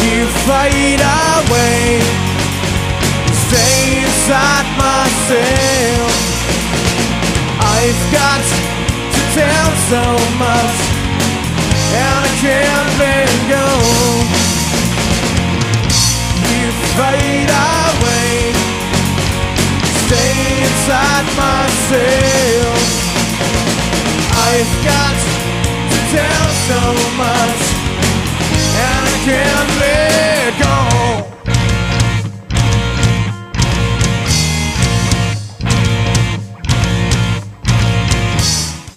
You fade away, stay inside myself. I've got to tell so much, and I can't let go. You fade away, stay inside myself. I've got to tell so much,